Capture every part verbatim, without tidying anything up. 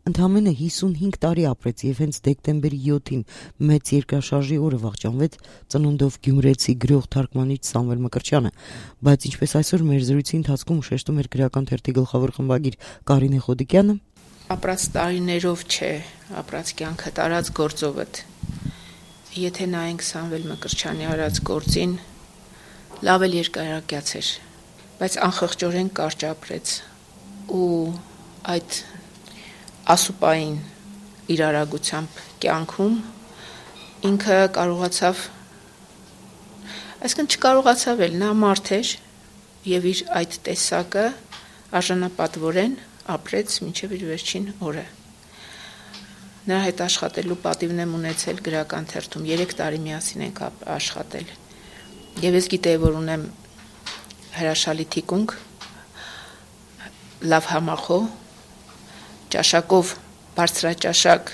Ընդամենը հիսունհինգ տարի ապրեց եւ հենց դեկտեմբերի յոթին մեծ երկրաշարժի օրը վախճանվեց ծնունդով գյումրեցի գրող թարգմանիչ Սամվել Մկրտչյանը, բայց ինչպես այսօր մեր զրույցի ընթացքում շեշտում էր գրական թերթի գլխավոր խմբագիր Կարինե Խոդիկյանը, ապրած տարիներով չէ, ապրած կյանքը տարած գործովդ։ Եթե նայենք Սամվել Մկրտչյանի արած գործին, լավ էլ երկարակյաց էր, բայց անխղճորեն կարճ ապրեց ու այդ ասուպային իր արագությամբ կյանքում ինքը կարողացավ, այսինքն չկարողացավ էլ, նա մարդ էր եւ իր այդ տեսակը արժանապատվորեն ապրեց մինչեւ իր վերջին օրը։ Նրա հետ աշխատելու պատիվն եմ ունեցել գրական թերթում, երեք տարի միասին ենք աշխատել։ Եվ ես գիտեի, որ ունեմ հրաշալի թիկունք, լավ համախոհ, ճաշակով բարձրաճաշակ,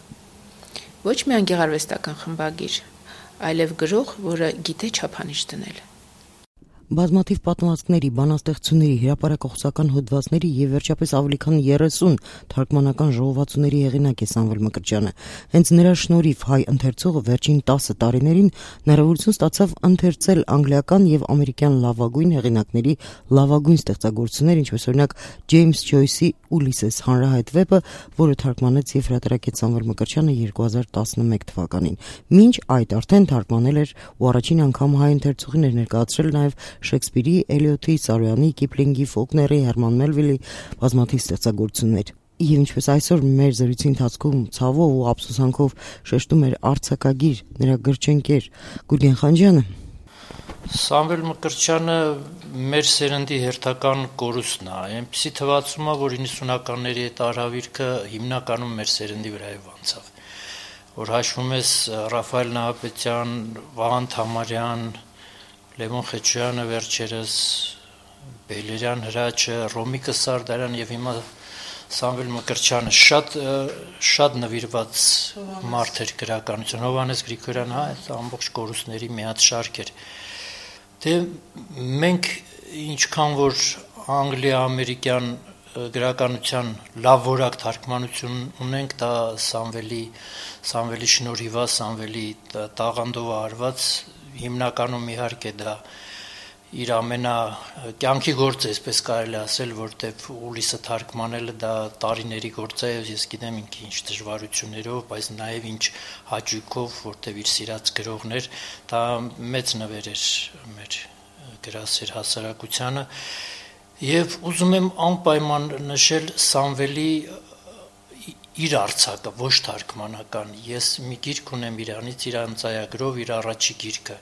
ոչ միայն գեղարվեստական խմբագիր, այլև գրող, որը գիտե չափանիշ դնել։ Բազմաթիվ պատմվածքների, բանաստեղծությունների, հրապարակախոսական հոդվածների եւ վերջապես ավելի քան երեսուն թարգմանական ժողովածուների հեղինակ է Սամվել Մկրտչյանը։ Հենց նրա շնորհիվ հայ ընթերցողը վերջին տասը տարիներին հնարավորություն ստացավ ընթերցել անգլիական եւ ամերիկյան լավագույն հեղինակների լավագույն ստեղծագործություններ, ինչպես օրինակ Ջեյմս Ջոյսի Ուլիսես հանրահայտ վեպը, որը թարգմանեց եւ հրատարակեց Սամվել Մկրտչյանը երկու հազար տասնմեկ թվականին։ Մինչ այդ արդեն թարգմանել էր ու առաջին անգամ հայ ընթերցողին էր ներկայացրել նաեւ Շեքսպիրի, Էլիոթի, Սարոյանի, Կիպլինգի, Ֆոլկների, Հերման Մելվիլի բազմաթիվ ստեղծագործություններ։ Եվ ինչպես այսօր մեր զրույցի ընթացքում ցավով ու ափսոսանքով շեշտում էր արձակագիր, նրա գրչընկեր Գուրգեն Խանջյանը, Սամվել Մկրտչյանը մեր սերնդի հերթական կորուստն է, այնպիսի թվացում է, որ իննսունականների այդ արհավիրքը հիմնականում մեր սերնդի վրայով անցավ, որ հաշվում ես Ռաֆայել Նահապետյան, Վահան Թամարյան, Լևոն Խեչոյանը վերջերս, Բելերյան Հրաչը, Ռոմիկը Սարդարյան եւ հիմա Սամվել Մկրտչյանը շատ շատ նվիրված մարդ էր գրականություն, Հովհաննես Գրիգորյանը, հա, այդ ամբողջ կորուստների մի հատ շարք էր։ Դե մենք ինչքան որ անգլիա-ամերիկյան գրականության լավ որակ թարգմանություն ունենք, դա Սամվելի Սամվելի շնորհիվ է, Սամվելի տաղանդով արված, հիմնականում իհարկե դա իր ամենա կյանքի գործը, այսպես կարելի ասել, որտեվ Ուլիսը թարգմանելը դա տարիների գործ է, ես գիտեմ ինքը ինչ դժվարություններով, բայց նաև ինչ հաճույքով, որտեվ իր սիրած գրողն էր, դա մեծ նվեր էր մեր գրասեր հասարակությանը, եւ ուզում եմ անպայման նշել Սամվելի իր արձակը, ոչ թարգմանական, ես մի գիրք ունեմ իրանից, իր անձայագրով, իր առաջի գիրքը,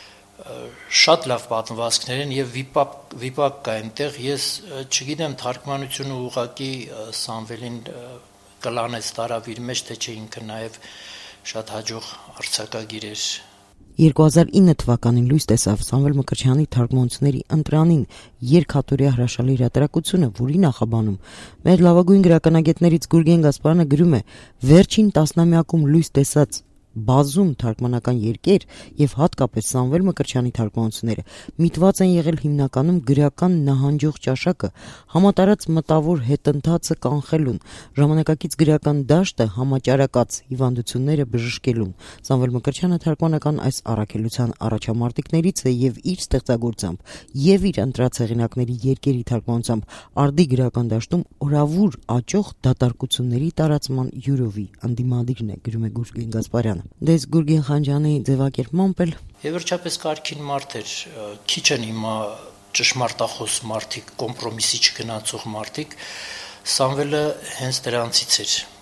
շատ լավ պատմվածքներ են եւ վիպակ, վիպակ կա այնտեղ, ես չգիտեմ թարգմանությունը ուղղակի Սամվելին կլանեց տարավ իր մեջ, թե չէ ինքը նաեւ շատ հաջող արձակագիր էր։ երկու հազար ինը թվականին լույս տեսավ Սամվել Մկրտչյանի թարգմանությունների ընտրանին երկհատորյա հրաշալի հրատարակությունը, որի նախաբանում մեր լավագույն գրականագետներից Գուրգեն Գասպարյանը գրում է. վերջին տասնամյակում լույս տեսած բազում թարգմանական երկեր եւ հատկապես Սամվել Մկրտչյանի թարգմանությունները միտված են եղել հիմնականում գրական նահանջող ճաշակը, համատարած մտավոր հետընթացը կանխելուն, ժամանակակից գրական դաշտը համաճարակած հիվանդությունները բժշկելուն։ Սամվել Մկրտչյանը թարգմանական այս առաքելության առաջամարտիկներից է եւ իր ստեղծագործությամբ եւ իր ընտրած հեղինակների երկերի թարգմանությամբ արդի գրական դաշտում օրավուր աճող դատարկությունների տարածման յուրովի անդիմադիրն է, գրում է Գուրգեն Գասպարյանը։ Դες Գուրգեն Խանջյանի ձևակերպմամբ էլ եւ վերջապես կարգին մարդ էր, քիչ են հիմա ճշմարտախոս մարդիկ, կոմպրոմիսի չգնացող մարդիկ, Սամվելը հենց դրանցից էր։